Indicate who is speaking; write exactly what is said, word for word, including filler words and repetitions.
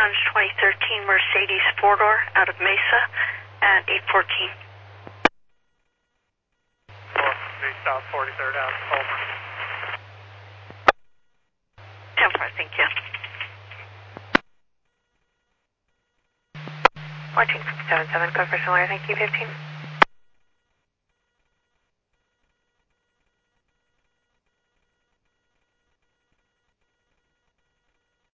Speaker 1: Lounge twenty thirteen Mercedes four-door out of Mesa at eight fourteen.
Speaker 2: South forty-third out, over.
Speaker 1: ten four, thank you. fourteen seven seven, go for Solar, thank you, fifteen.